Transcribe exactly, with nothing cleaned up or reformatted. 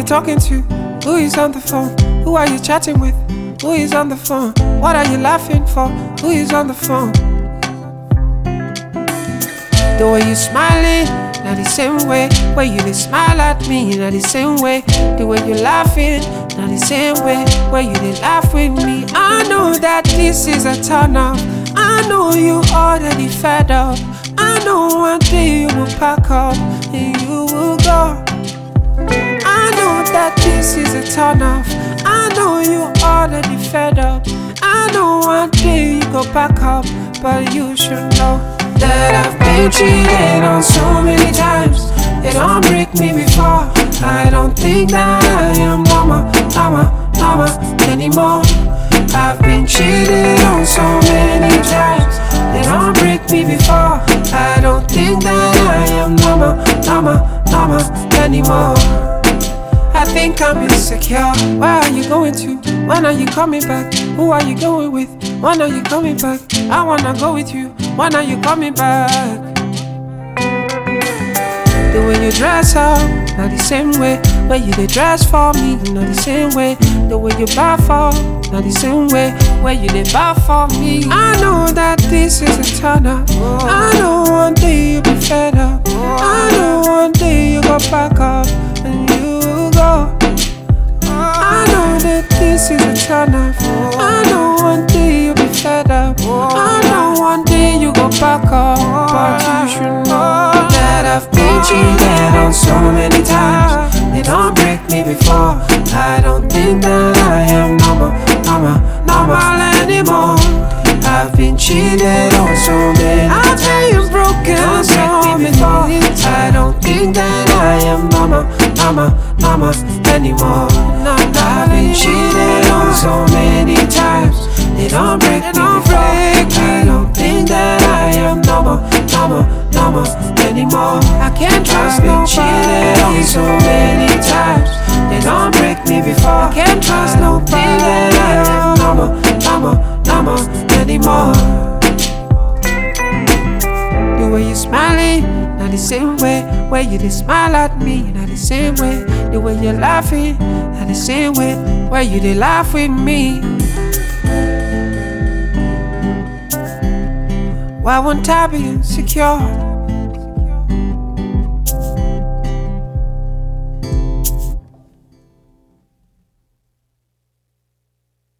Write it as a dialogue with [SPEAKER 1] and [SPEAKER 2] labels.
[SPEAKER 1] talking to? Who is on the phone? Who are you chatting with? Who is on the phone? What are you laughing for? Who is on the phone? The way you smiling, not the same way. Way you dey smile at me, not the same way. The way you laughing, not the same way. Way you dey laugh with me. I know that this is a turn off. I know you already fed up. I know one day you will pack up and you will go. I know that this is a turn off. I know you already fed up. I know one day you go back up, but you should know that I've been cheated on so many times. They don't break me before. I don't think that I am mama, mama, mama anymore. I've been cheated on so many times. They don't break me before. I don't think that I am mama, mama, mama anymore. I think I'm insecure. Where are you going to? When are you coming back? Who are you going with? When are you coming back? I wanna go with you. When are you coming back? The way you dress up, not the same way. Way you dey dress for me, not the same way. The way you bow for, not the same way. Way you dey bow for me. I know that this is a turn up. I know one day you'll be fed up. I know one day you go back up and you go. I know that this is a turn off. I know one day you'll be fed up. I know one day you go back up, but you should know that I've been cheated on so many times. They don't break me before. I don't think that I am normal, normal, normal anymore. I've been cheated on so many times. I've been broken so many times. I don't think that I am normal, normal, normal anymore. I've been cheated on so many times. They don't break me before. I don't think that I am normal, normal, normal anymore. I can't trust nobody. I've been cheated on so many times. They don't break me before. I can't trust nobody. That I am normal, normal, normal anymore. The way you smiling, not the same way. Way you dey smile at me, not the same way. The way you're laughing, not the same way. Way you dey laugh with me. Why won't I be insecure?